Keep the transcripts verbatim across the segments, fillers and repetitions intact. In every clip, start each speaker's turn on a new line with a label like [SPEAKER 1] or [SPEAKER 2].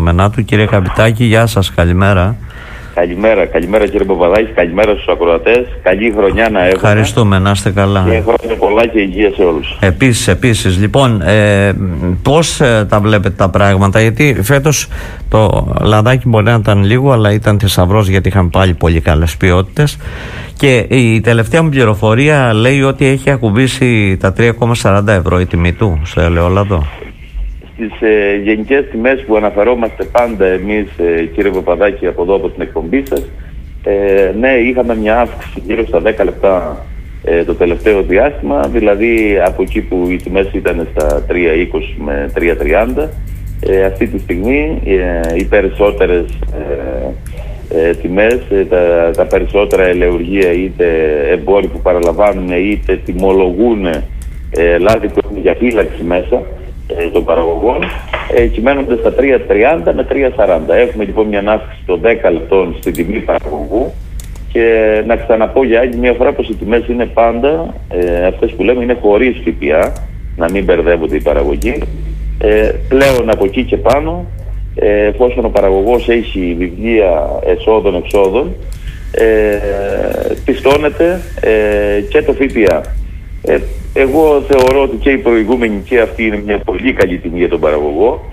[SPEAKER 1] δεδομένα του. Κύριε Καπιτάκη, γεια σας, καλημέρα.
[SPEAKER 2] Καλημέρα, καλημέρα κύριε Παπαδάκη, καλημέρα στους ακροατές. Καλή χρονιά να έχουμε.
[SPEAKER 1] Ευχαριστούμε, να είστε καλά.
[SPEAKER 2] Και χρόνια πολλά και υγεία σε όλους.
[SPEAKER 1] Επίσης, επίσης. Λοιπόν, ε, πώς ε, τα βλέπετε τα πράγματα, γιατί φέτος το λαδάκι μπορεί να ήταν λίγο, αλλά ήταν θησαυρός, γιατί είχαν πάλι πολύ καλές ποιότητες. Και η τελευταία μου πληροφορία λέει ότι έχει ακουμπήσει τα τρία κόμμα σαράντα ευρώ η τιμή του στο ελαιόλαδο.
[SPEAKER 2] Στις ε, γενικές τιμές που αναφερόμαστε πάντα εμείς, ε, κύριε Παπαδάκη, από εδώ από την εκπομπή σας, ε, ναι, είχαμε μια αύξηση γύρω στα δέκα λεπτά ε, το τελευταίο διάστημα, δηλαδή από εκεί που οι τιμές ήταν στα τρία είκοσι με τρία τριάντα, ε, αυτή τη στιγμή ε, οι περισσότερες ε, ε, τιμές, ε, τα, τα περισσότερα ελαιουργία, είτε εμπόροι που παραλαμβάνουν είτε τιμολογούν ε, λάδι που έχουν για φύλαξη μέσα των παραγωγών, ε, κυμαίνονται στα τρία τριάντα με τρία σαράντα. Έχουμε λοιπόν μια αύξηση των δέκα λεπτών στην τιμή παραγωγού, και να ξαναπώ για άλλη μια φορά πως οι τιμές είναι πάντα, ε, αυτές που λέμε είναι χωρίς ΦΠΑ, να μην μπερδεύονται οι παραγωγοί. Ε, πλέον από εκεί και πάνω, ε, εφόσον ο παραγωγός έχει βιβλία εσόδων-εξόδων, ε, πιστώνεται ε, και το ΦΠΑ. Ε, εγώ θεωρώ ότι και η προηγούμενη και αυτή είναι μια πολύ καλή τιμή για τον παραγωγό.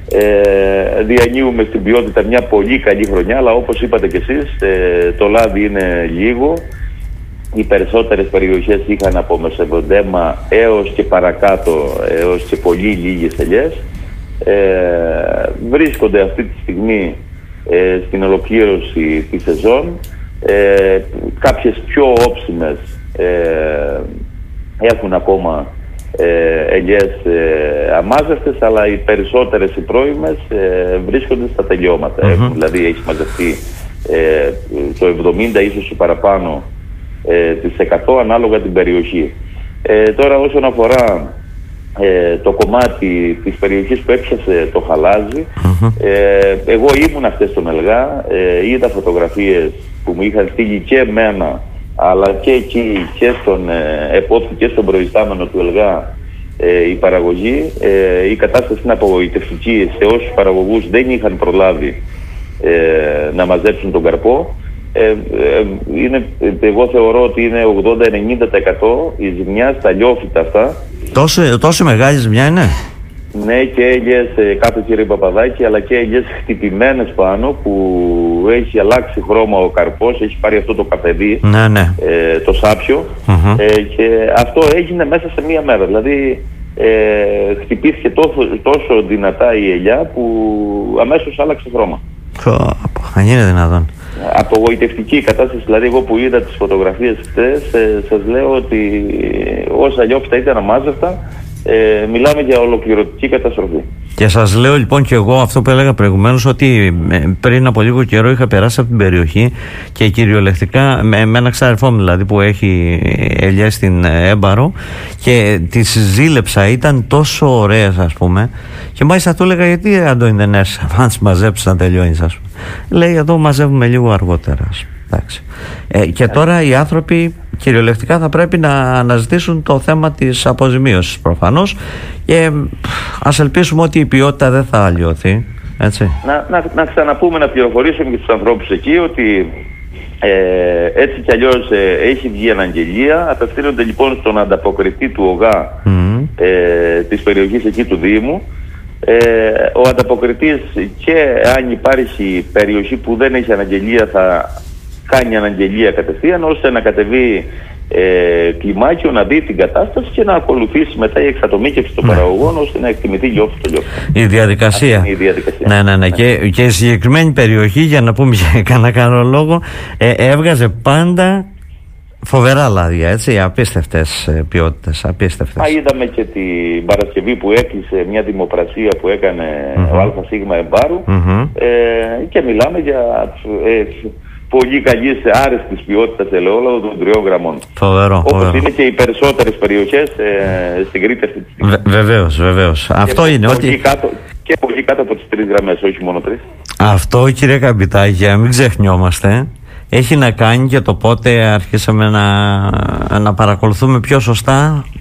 [SPEAKER 2] Ε, διανύουμε στην ποιότητα μια πολύ καλή χρονιά, αλλά όπως είπατε κι εσείς, ε, το λάδι είναι λίγο. Οι περισσότερες περιοχές είχαν από μεσοβδόμα έως και παρακάτω, έως και πολύ λίγες ελιές. Ε, βρίσκονται αυτή τη στιγμή ε, στην ολοκλήρωση της σεζόν. Ε, κάποιες πιο όψιμες ε, έχουν ακόμα ε, ελιές ε, αμάζευτες, αλλά οι περισσότερες οι πρώιμες ε, βρίσκονται στα τελειώματα. Mm-hmm. Έχουν, δηλαδή έχει μαζευτεί ε, το εβδομήντα ίσως παραπάνω ε, της εκατό ανάλογα την περιοχή. Ε, τώρα όσον αφορά ε, το κομμάτι της περιοχής που έπιασε το χαλάζι, mm-hmm. ε, εγώ ήμουν αυτές στον Ελγά, ε, είδα φωτογραφίες που μου είχαν στείλει και εμένα, αλλά και εκεί και στον ε, επόπτη και στον προϊστάμενο του Ελγά ε, η παραγωγή. Ε, η κατάσταση είναι απογοητευτική σε όσους παραγωγούς δεν είχαν προλάβει ε, να μαζέψουν τον καρπό. Ε, ε, είναι, εγώ θεωρώ ότι είναι ογδόντα με ενενήντα τοις εκατό η ζημιά στα λιόφυτα αυτά.
[SPEAKER 1] Τόσο, τόσο μεγάλη ζημιά είναι?
[SPEAKER 2] Ναι, και ελιές ε, κάτω, κύριε Παπαδάκη, αλλά και ελιές χτυπημένες πάνω, που έχει αλλάξει χρώμα ο καρπός, έχει πάρει αυτό το καπεδί,
[SPEAKER 1] ναι, ναι.
[SPEAKER 2] Ε, το σάπιο, mm-hmm. ε, και αυτό έγινε μέσα σε μία μέρα. Δηλαδή ε, χτυπήθηκε τόσο, τόσο δυνατά η ελιά που αμέσως άλλαξε χρώμα.
[SPEAKER 1] Αν είναι δυνατόν.
[SPEAKER 2] Απογοητευτική η κατάσταση, δηλαδή εγώ που είδα τις φωτογραφίες χτες, ε, σας λέω ότι όσα λιόφυτα ήταν αμάζευτα, Ε, μιλάμε για ολοκληρωτική καταστροφή.
[SPEAKER 1] Και σας λέω λοιπόν και εγώ αυτό που έλεγα προηγουμένως, ότι πριν από λίγο καιρό είχα περάσει από την περιοχή και κυριολεκτικά με, με ένα ξαδερφό μου δηλαδή που έχει ελιές στην Έμπαρο, και τις ζήλεψα, ήταν τόσο ωραίες ας πούμε, και μάλιστα του έλεγα γιατί Αντώνη δεν έρθει αν τις μαζέψεις να τελειώνεις ας πούμε. Λέει εδώ μαζεύουμε λίγο αργότερα ας πούμε. Ε, και τώρα οι άνθρωποι κυριολεκτικά θα πρέπει να αναζητήσουν το θέμα της αποζημίωσης προφανώς, και ας ελπίσουμε ότι η ποιότητα δεν θα αλλοιωθεί, έτσι.
[SPEAKER 2] Να, να, να ξαναπούμε, να πληροφορήσουμε και τους ανθρώπους εκεί ότι ε, έτσι κι αλλιώς ε, έχει βγει αναγγελία. Απευθύνονται λοιπόν στον ανταποκριτή του ΟΓΑ mm. ε, της περιοχής εκεί του Δήμου. Ε, ο ανταποκριτής, και αν υπάρχει περιοχή που δεν έχει αναγγελία, θα κάνει αναγγελία κατευθείαν, ώστε να κατεβεί ε, κλιμάκιο, να δει την κατάσταση και να ακολουθήσει μετά η εξατομίκευση των ναι. παραγωγών, ώστε να εκτιμηθεί λιόφυτο λιόφυτο.
[SPEAKER 1] Η διαδικασία.
[SPEAKER 2] Η διαδικασία.
[SPEAKER 1] Ναι, ναι, ναι. ναι. Και, και η συγκεκριμένη περιοχή, για να πούμε για κανένα καλό λόγο, ε, έβγαζε πάντα φοβερά λάδια, έτσι, απίστευτες ε, ποιότητες, απίστευτες.
[SPEAKER 2] Α, είδαμε και την Παρασκευή που έκλεισε μια δημοπρασία που έκανε mm-hmm. ο ΑΣ Εμπάρου, mm-hmm. ε, και μιλάμε για ε, πολύ καλής, άρεστης ποιότητας ελαιόλαδο των τριών γραμμών.
[SPEAKER 1] Φοβερό.
[SPEAKER 2] Όπως
[SPEAKER 1] φοβερό.
[SPEAKER 2] είναι και οι περισσότερες περιοχές ε, στην Κρήτη αυτή τη στιγμή.
[SPEAKER 1] Βε, βεβαίως, βεβαίως. Αυτό
[SPEAKER 2] και
[SPEAKER 1] είναι
[SPEAKER 2] πολύ
[SPEAKER 1] ότι...
[SPEAKER 2] Κάτω, και πολύ κάτω από τις τρεις γραμμές, όχι μόνο τρεις.
[SPEAKER 1] Αυτό, κύριε Καπιτάκη, μην ξεχνιόμαστε, έχει να κάνει και το πότε αρχίσαμε να, να παρακολουθούμε πιο σωστά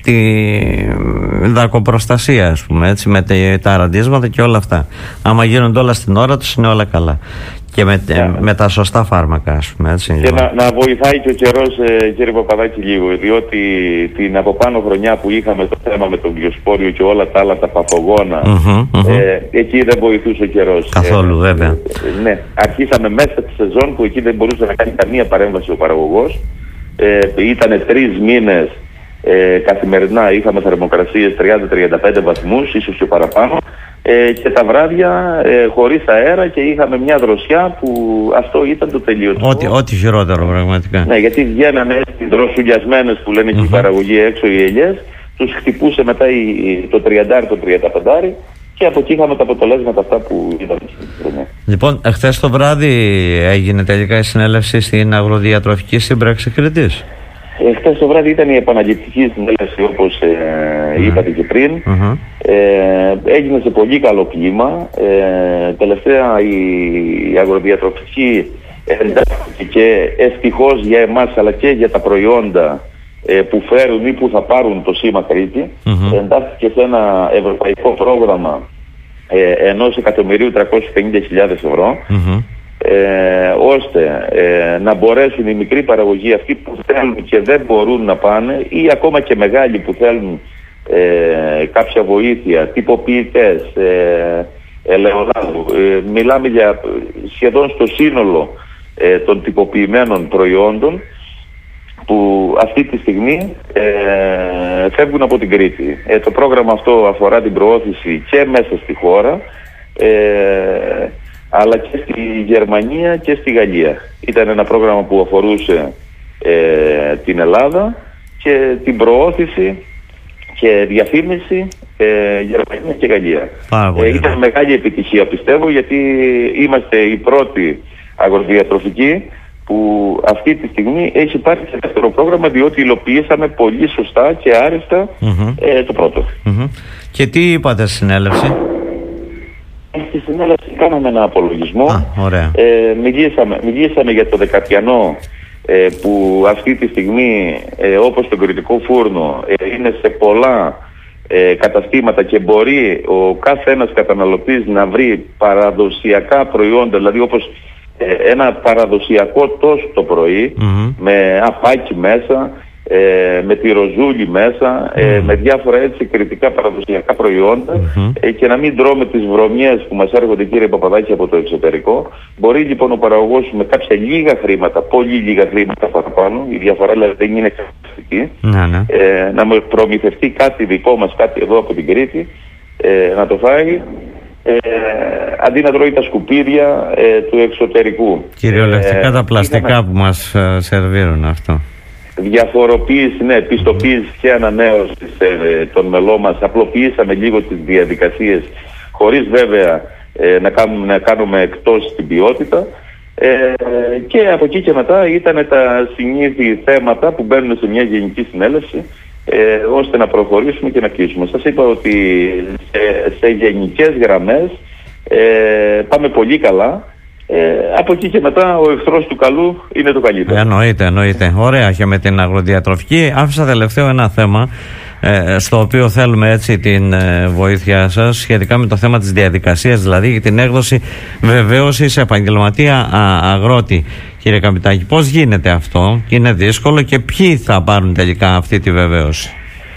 [SPEAKER 1] τη δακοπροστασία, ας πούμε, έτσι, με τα ραντίσματα και όλα αυτά. Άμα γίνονται όλα στην ώρα τους, είναι όλα καλά. Και με, yeah. με τα σωστά φάρμακα, ας πούμε, έτσι.
[SPEAKER 2] Και να, να βοηθάει και ο καιρός, ε, κύριε Παπαδάκη, λίγο, διότι την από πάνω χρονιά που είχαμε το θέμα με τον Διοσπόριο και όλα τα άλλα τα παθογόνα, mm-hmm, mm-hmm. Ε, εκεί δεν βοηθούσε ο καιρός.
[SPEAKER 1] Καθόλου, ε, βέβαια.
[SPEAKER 2] Ε, ναι, αρχίσαμε μέσα τη σεζόν που εκεί δεν μπορούσε να κάνει καμία παρέμβαση ο παραγωγός. Ε, ήτανε τρεις μήνες ε, καθημερινά, είχαμε θερμοκρασίες τριάντα με τριάντα πέντε βαθμούς, ίσως και παραπάνω. Ε, και τα βράδια ε, χωρίς αέρα και είχαμε μια δροσιά που αυτό ήταν το τελειωτικό.
[SPEAKER 1] Ό,τι, ό,τι χειρότερο πραγματικά.
[SPEAKER 2] Ναι, γιατί βγαίνανε δροσουλιασμένες που λένε mm-hmm. και η παραγωγή έξω οι ελιές, τους χτυπούσε μετά η, το τριάντα, το τριάντα πέντε και από εκεί είχαμε τα αποτελέσματα αυτά που είδαμε.
[SPEAKER 1] Λοιπόν, χθες το βράδυ έγινε τελικά η συνέλευση στην Αγροδιατροφική Σύμπραξη Κρήτης.
[SPEAKER 2] Ε, χθες το βράδυ ήταν η επαναληπτική συνέλευση, όπως ε, mm-hmm. είπατε και πριν. Mm-hmm. Ε, έγινε σε πολύ καλό κλίμα. Ε, τελευταία η, η αγροδιατροφική εντάχθηκε και ευτυχώς για εμάς αλλά και για τα προϊόντα ε, που φέρουν ή που θα πάρουν το σήμα Κρήτη. Mm-hmm. Εντάχθηκε σε ένα ευρωπαϊκό πρόγραμμα ε, ενός εκατομμυρίου τριακόσιες πενήντα χιλιάδες ευρώ. Mm-hmm. Ε, ώστε ε, να μπορέσουν οι μικροί παραγωγοί αυτοί που θέλουν και δεν μπορούν να πάνε ή ακόμα και μεγάλοι που θέλουν ε, κάποια βοήθεια, τυποποιητές, ε, ελαιολάδου, ε, μιλάμε για σχεδόν στο σύνολο ε, των τυποποιημένων προϊόντων που αυτή τη στιγμή ε, φεύγουν από την Κρήτη. Ε, το πρόγραμμα αυτό αφορά την προώθηση και μέσα στη χώρα, ε, αλλά και στη Γερμανία και στη Γαλλία. Ήταν ένα πρόγραμμα που αφορούσε ε, την Ελλάδα και την προώθηση και διαφήμιση ε, Γερμανία και Γαλλία. Ε, ήταν μεγάλη επιτυχία, πιστεύω, γιατί είμαστε οι πρώτοι αγροδιατροφικοί που αυτή τη στιγμή έχει πάρει σε δεύτερο πρόγραμμα, διότι υλοποιήσαμε πολύ σωστά και άριστα mm-hmm. ε, το πρώτο.
[SPEAKER 1] Mm-hmm. Και τι είπατε στη συνέλευση?
[SPEAKER 2] Στη συνέλευση κάναμε ένα απολογισμό.
[SPEAKER 1] Α, ωραία.
[SPEAKER 2] Ε, μιλήσαμε, μιλήσαμε για το δεκαπιανό ε, που αυτή τη στιγμή ε, όπως το κριτικό φούρνο ε, είναι σε πολλά ε, καταστήματα και μπορεί ο κάθε ένας καταναλωτής να βρει παραδοσιακά προϊόντα, δηλαδή όπως ε, ένα παραδοσιακό τόσο το πρωί mm-hmm. με απάκι μέσα, Ε, με τη ροζούλη μέσα, ε, mm. με διάφορα έτσι κριτικά παραδοσιακά προϊόντα mm-hmm. ε, και να μην τρώμε τις βρωμιές που μας έρχονται, κύριε Παπαδάκη, από το εξωτερικό. Μπορεί λοιπόν ο παραγωγός με κάποια λίγα χρήματα, πολύ λίγα χρήματα παραπάνω, η διαφορά δηλαδή δεν είναι εξαρτητική, mm-hmm. ε, να με προμηθευτεί κάτι δικό μας, κάτι εδώ από την Κρήτη, ε, να το φάει, ε, αντί να τρώει τα σκουπίδια ε, του εξωτερικού.
[SPEAKER 1] Κυριολεκτικά ε, τα πλαστικά είχαμε... που μας ε, σερβίρουν αυτό.
[SPEAKER 2] Διαφοροποίηση, ναι, πιστοποίηση και ανανέωση ε, των μελών μας. Απλοποιήσαμε λίγο τις διαδικασίες, χωρίς βέβαια ε, να, κάνουμε, να κάνουμε εκτός την ποιότητα. Ε, και από εκεί και μετά ήταν τα συνήθη θέματα που μπαίνουν σε μια γενική συνέλευση, ε, ώστε να προχωρήσουμε και να κλείσουμε. Σας είπα ότι σε, σε γενικές γραμμές ε, πάμε πολύ καλά. Ε, από εκεί και μετά ο εχθρός του καλού είναι το καλύτερο.
[SPEAKER 1] Εννοείται, εννοείται. Ωραία, και με την αγροδιατροφική άφησα τελευταίο ένα θέμα ε, στο οποίο θέλουμε έτσι την ε, βοήθεια σας σχετικά με το θέμα της διαδικασίας, δηλαδή για την έκδοση βεβαίωσης σε επαγγελματία α, αγρότη. Κύριε Καπιτάκη, πώς γίνεται αυτό? Είναι δύσκολο και ποιοι θα πάρουν τελικά αυτή τη βεβαίωση?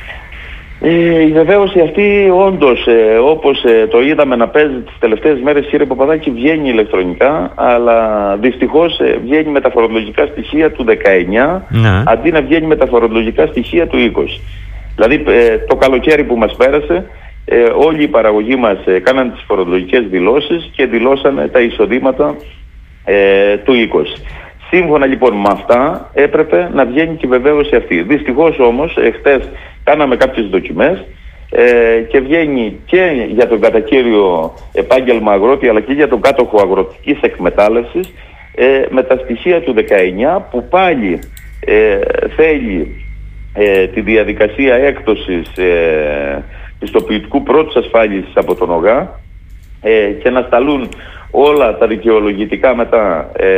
[SPEAKER 2] Ε, η βεβαίωση αυτή όντως ε, όπως ε, το είδαμε να παίζει τις τελευταίες μέρες, κύριε Παπαδάκη, βγαίνει ηλεκτρονικά, αλλά δυστυχώς ε, βγαίνει με τα φορολογικά στοιχεία του δεκαεννιά ναι. αντί να βγαίνει με τα φορολογικά στοιχεία του είκοσι. Δηλαδή ε, το καλοκαίρι που μας πέρασε ε, όλοι οι παραγωγοί μας ε, κάναν τις φορολογικές δηλώσεις και δηλώσανε τα εισοδήματα ε, του είκοσι. Σύμφωνα λοιπόν με αυτά έπρεπε να βγαίνει και η βεβαίωση αυτή. Δυστυχώς όμως ε, χτες κάναμε κάποιες δοκιμές ε, και βγαίνει και για τον κατακύριο επάγγελμα αγρότη αλλά και για τον κάτοχο αγροτικής εκμετάλλευσης ε, με τα στοιχεία του δεκαεννιά που πάλι ε, θέλει ε, τη διαδικασία έκδοσης ε, πιστοποιητικού πρώτης ασφάλισης από τον ΟΓΑ ε, και να σταλούν όλα τα δικαιολογητικά μετά ε,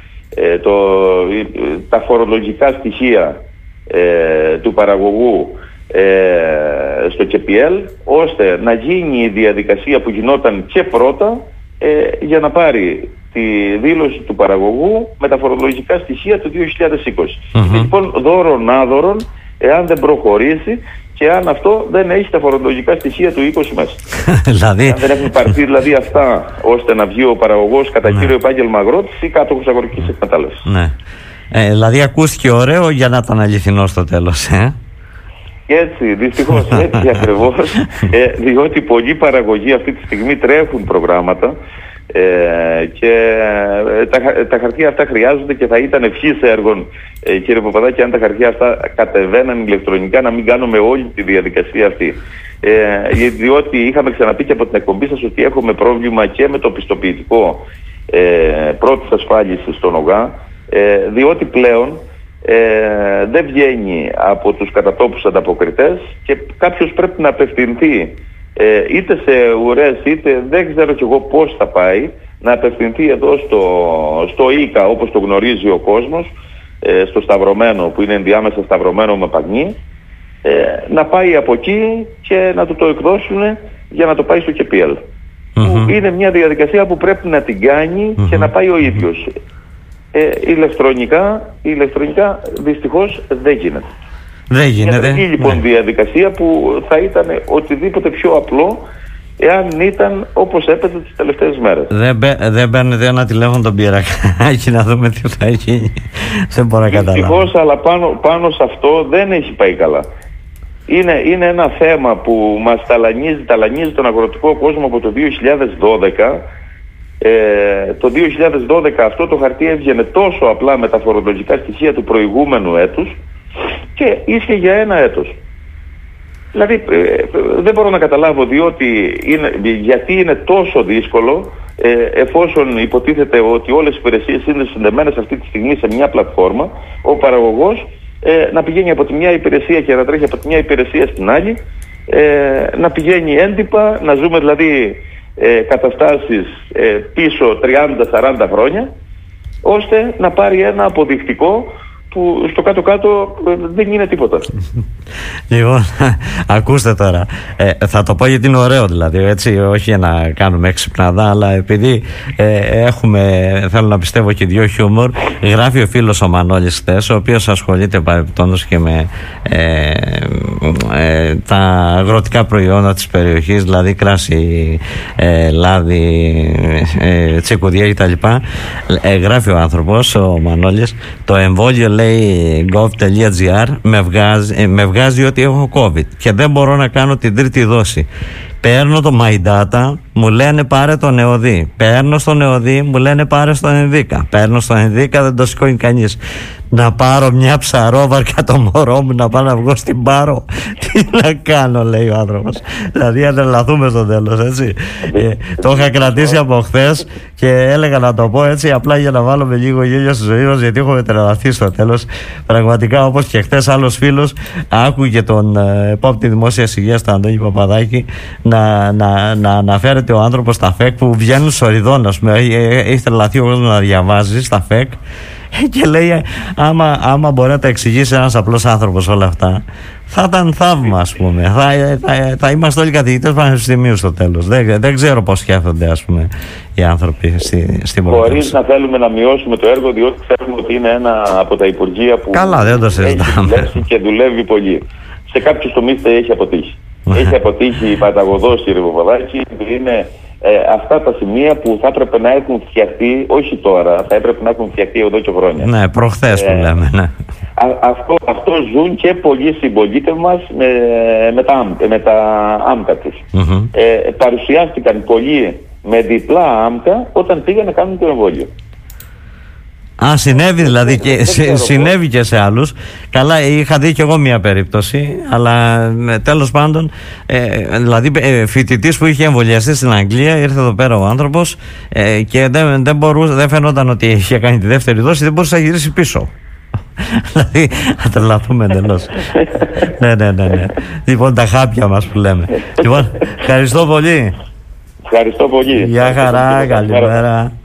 [SPEAKER 2] ε, το, τα φορολογικά στοιχεία ε, του παραγωγού ε, στο κέι πι ελ, ώστε να γίνει η διαδικασία που γινόταν και πρώτα ε, για να πάρει τη δήλωση του παραγωγού με τα φορολογικά στοιχεία του δύο χιλιάδες είκοσι. Mm-hmm. Λοιπόν, δώρον άδωρον, εάν δεν προχωρήσει και αν αυτό δεν έχει τα φορολογικά στοιχεία του είκοσι μέσα.
[SPEAKER 1] Δηλαδή...
[SPEAKER 2] Αν δεν έχουν πάρθει δηλαδή αυτά, ώστε να βγει ο παραγωγός κατά ναι. κύριο επάγγελμα αγρότης ή κάτοχος αγροτικής εκμετάλλευσης.
[SPEAKER 1] Ναι. Ε, δηλαδή ακούστηκε ωραίο για να ήταν αληθινό στο τέλος, ε?
[SPEAKER 2] Έτσι, δυστυχώς έτσι ακριβώς, ε, διότι πολλοί παραγωγοί αυτή τη στιγμή τρέχουν προγράμματα ε, και ε, τα, τα χαρτιά αυτά χρειάζονται και θα ήταν ευχής έργων, ε, κύριε Παπαδάκη, αν τα χαρτιά αυτά κατεβαίναν ηλεκτρονικά, να μην κάνουμε όλη τη διαδικασία αυτή. Ε, διότι είχαμε ξαναπεί και από την εκπομπή σας ότι έχουμε πρόβλημα και με το πιστοποιητικό ε, πρώτης ασφάλισης στον ΟΓΑ, ε, διότι πλέον Ε, δεν βγαίνει από τους κατατόπους ανταποκριτές και κάποιος πρέπει να απευθυνθεί ε, είτε σε ουρές είτε δεν ξέρω κι εγώ πώς θα πάει, να απευθυνθεί εδώ στο, στο ΙΚΑ όπως το γνωρίζει ο κόσμος, ε, στο σταυρωμένο που είναι ενδιάμεσα σταυρωμένο με παγνί, ε, να πάει από εκεί και να του το εκδώσουν για να το πάει στο κέι πι ελ. Mm-hmm. Που είναι μια διαδικασία που πρέπει να την κάνει mm-hmm. και να πάει ο ίδιος. Ε, ηλεκτρονικά, ηλεκτρονικά δυστυχώς δεν γίνεται.
[SPEAKER 1] Δεν γίνεται.
[SPEAKER 2] Είναι λοιπόν ναι. διαδικασία που θα ήταν οτιδήποτε πιο απλό εάν ήταν όπως έπαιζε τις τελευταίες μέρες.
[SPEAKER 1] Δεν, δεν παίρνετε ένα τηλέφωνο τον Πυρακάκη να δούμε τι θα γίνει. Δεν μπορώ να καταλάβω.
[SPEAKER 2] Δυστυχώς, αλλά πάνω, πάνω σε αυτό δεν έχει πάει καλά. Είναι, είναι ένα θέμα που μας ταλανίζει, ταλανίζει τον αγροτικό κόσμο από το δύο χιλιάδες δώδεκα. Ε, το δύο χιλιάδες δώδεκα αυτό το χαρτί έβγαινε τόσο απλά με τα φορολογικά στοιχεία του προηγούμενου έτους και ίσχυε για ένα έτος. Δηλαδή ε, δεν μπορώ να καταλάβω διότι είναι, γιατί είναι τόσο δύσκολο ε, εφόσον υποτίθεται ότι όλες οι υπηρεσίες είναι συνδεμένες αυτή τη στιγμή σε μια πλατφόρμα, ο παραγωγός ε, να πηγαίνει από τη μια υπηρεσία και να τρέχει από τη μια υπηρεσία στην άλλη, ε, να πηγαίνει έντυπα, να ζούμε δηλαδή Ε, καταστάσεις ε, πίσω τριάντα σαράντα χρόνια, ώστε να πάρει ένα αποδεικτικό που στο κάτω-κάτω ε, δεν είναι τίποτα.
[SPEAKER 1] Λοιπόν, ακούστε τώρα, ε, θα το πω γιατί είναι ωραίο δηλαδή, έτσι, όχι για να κάνουμε έξυπναδά, αλλά επειδή ε, έχουμε, θέλω να πιστεύω και δυο χιούμορ, γράφει ο φίλος ο Μανώλης χθες, ο οποίος ασχολείται παρεπτόντως και με ε, ε, τα αγροτικά προϊόντα της περιοχής, δηλαδή κράσι, ε, λάδι, ε, τσικουδιά κτλ. Ε, γράφει ο άνθρωπος, ο Μανώλης, το εμβόλιο λέει gov.gr με βγάζει, με βγάζει ότι έχω COVID και δεν μπορώ να κάνω την τρίτη δόση. Παίρνω το My Data, μου λένε πάρε το Νεοδί. Παίρνω στο Νεοδί, μου λένε πάρε στο Ενδίκα. Παίρνω στο Ενδίκα, δεν το σηκώνει κανείς. Να πάρω μια ψαρόβαρκα το μωρό μου, να πάω να βγω στην Πάρο. Τι να κάνω, λέει ο άνθρωπος. Δηλαδή, αν τρελαθούμε στο τέλος, έτσι. ε, το είχα κρατήσει από χθες και έλεγα να το πω έτσι, απλά για να βάλουμε λίγο γέλιο στη ζωή μας, γιατί έχουμε τρελαθεί στο τέλος. Πραγματικά, όπως και χθες, άλλος φίλος άκουγε τον ε, επόπτη δημόσιας υγείας, τον Αντώνη Παπαδάκη, να, να, να αναφέρεται ο άνθρωπος στα ΦΕΚ που βγαίνουν σοριδών, ας πούμε. Έχει τρελαθεί ο κόσμος να διαβάζει στα ΦΕΚ. Και λέει, άμα, άμα μπορεί να τα εξηγήσει ένας απλός άνθρωπος όλα αυτά, θα ήταν θαύμα, ας πούμε. Θα, θα, θα είμαστε όλοι καθηγητές πανεπιστημίου στο τέλος. Δεν, δεν ξέρω πώς σκέφτονται, ας πούμε, οι άνθρωποι στη, στην πρωτεύουσα.
[SPEAKER 2] Χωρίς να θέλουμε να μειώσουμε το έργο, διότι ξέρουμε ότι είναι ένα από τα υπουργεία που
[SPEAKER 1] καλά, δεν το
[SPEAKER 2] έχει δουλέψει και δουλεύει πολύ. Σε κάποιους τομείς έχει αποτύχει. Έχει αποτύχει παταγωδός, κύριε Παπαδάκη, είναι ε, αυτά τα σημεία που θα έπρεπε να έχουν φτιαχτεί, όχι τώρα, θα έπρεπε να έχουν φτιαχτεί εδώ και χρόνια.
[SPEAKER 1] Ναι, προχθές που ε, λέμε, ναι.
[SPEAKER 2] Α, αυτό, αυτό ζουν και πολλοί συμπολίτες μας με, με, τα, με τα άμκα τους. Mm-hmm. Ε, παρουσιάστηκαν πολλοί με διπλά άμκα όταν πήγαν να κάνουν το εμβόλιο.
[SPEAKER 1] Α, συνέβη δηλαδή και, συ, συνέβη και σε άλλους. Καλά, είχα δει και εγώ μια περίπτωση, αλλά τέλος πάντων, ε, δηλαδή ε, φοιτητής που είχε εμβολιαστεί στην Αγγλία, ήρθε εδώ πέρα ο άνθρωπος ε, και δεν, δεν, μπορούσε, δεν φαινόταν ότι είχε κάνει τη δεύτερη δόση, δεν μπορούσε να γυρίσει πίσω. Δηλαδή, θα τρελαθούμε εντελώς. ναι, ναι, ναι, ναι. Λοιπόν, τα χάπια μας που λέμε. Λοιπόν, ευχαριστώ πολύ.
[SPEAKER 2] Ευχαριστώ πολύ.
[SPEAKER 1] Γεια χαρά, καλημέρα.